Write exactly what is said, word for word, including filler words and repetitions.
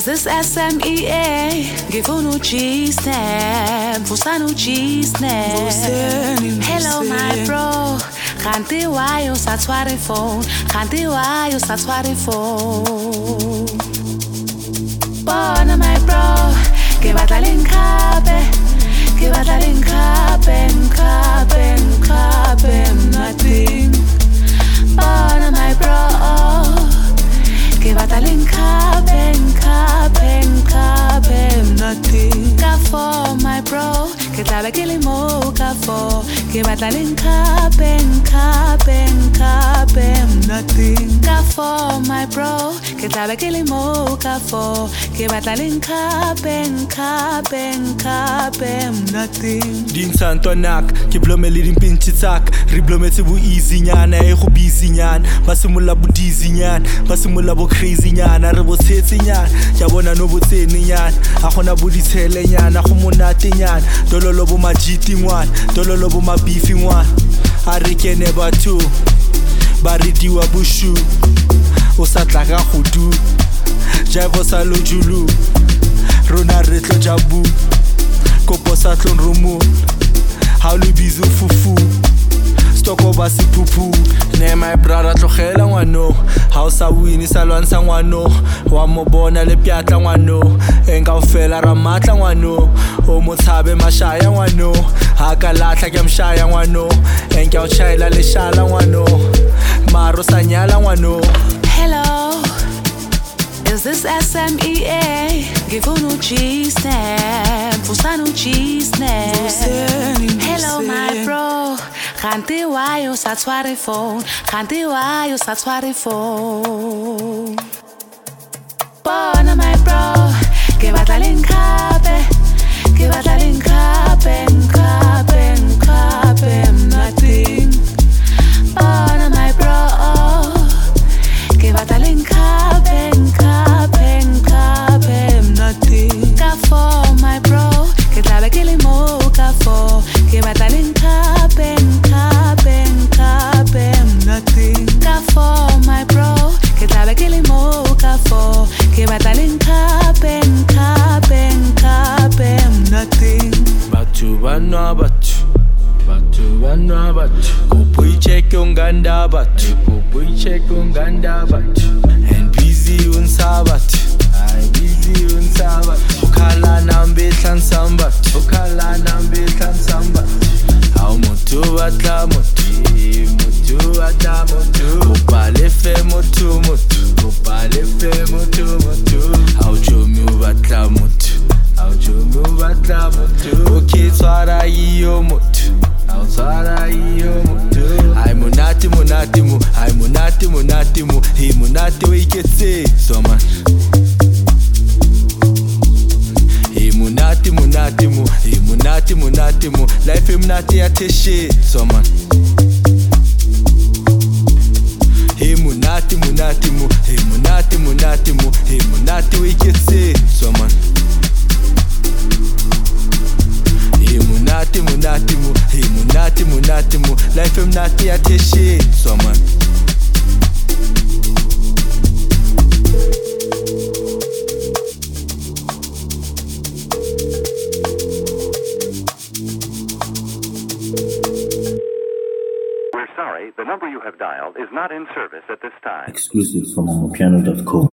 Is this S M E A? Ngifuna uCheese, mfusana uCheese. Hello my bro, kanti why you satwa the phone? Kanti why you satwa the phone? Bona my bro, ke batla le nkhape, ke batla le nkhape, nkhape, nkhape, nothing. Bona my bro, ke batla le nkhape, nkhape, nkhape, nothing. Ka for my bro, ke tlabe ke le mo ka for, ke batla le nkhape, nkhape, nkhape, nothing. Ka for my bro, ke tlabe ke le mo ka for, ke batla le nkhape, nkhape, nkhape, nothing. Din santonak, ke blome le dimpintsi tsak, re blometse bo easy nyana e go busy nyana, ba simolla bo dizzy nyana, ba simolla bo crazy nyana, re bo tshetse nyana, ya bona no bo tsene nyana, a gona bo ditshele nyana, go monate nyana, dololo bo majiti ngwana, dololo bo mabifi ngwana, a re kene batho ba re diwa bushu, o sa tla ka go du, jaivo sa lojulu, rona re tlo jabu, kopo sa tlon rumu, ha lo bizu fufu, stoko ba si pupu. Ne my brother tlogela ngwano, ha o sa wini sa lwansa ngwano, wa mo bona le piatla ngwano, enka o fela ra matla ngwano, o mo tshabe mashaya ngwano, ha ka latla ke mshaya ngwano, enka o chaela le shala ngwano, maro sa nyala ngwano. Hello, is this S M E A? Ngifuna uCheese, mfusana uCheese. Hello my bro, kanti why you satwa the phone? Kanti why you satwa the phone? Bona my bro, ke batla le nkhape, ke batla le nkhape, nkhape, nkhape, nothing. Bona my bro, ke batla le nkhape, nkhape, nkhape, nothing. Ka for my bro, ke tlabe ke le mo ka for, ke batla le nkhape, nkhape, nkhape, nothing. Ka for my bro, ke tlabe ke le mo ka for, ke batla le nkhape, nkhape, nkhape, nothing. Batho banwa batho, batho banwa batho, kopo icheke unganda batho, kopo icheke unganda batho, and busy unsabatho, ay busy unsabatho, ukhala nambe hlansa batho, ukhala nambe hlansa batho, awu motho batla motho, motho batla motho, kopale fe motho motho, kopale fe motho motho, awu chomi batla motho, awu chomi batla motho, okay tswara iyo motho, awu tswara iyo motho, ay monate monate mo, ay monate monate mo, hey monate we iketse so man. Hey monate monate mo, hey monate monate mo, life e monate ya teshe so man. Hey monate monate mo, hey monate monate mo, hey monate we iketse so man. Hey monate monate mo, hey monate monate mo, life e monate ya teshe so man. We're sorry, the number you have dialed is not in service at this time. Exclusive from Amapiano dot com.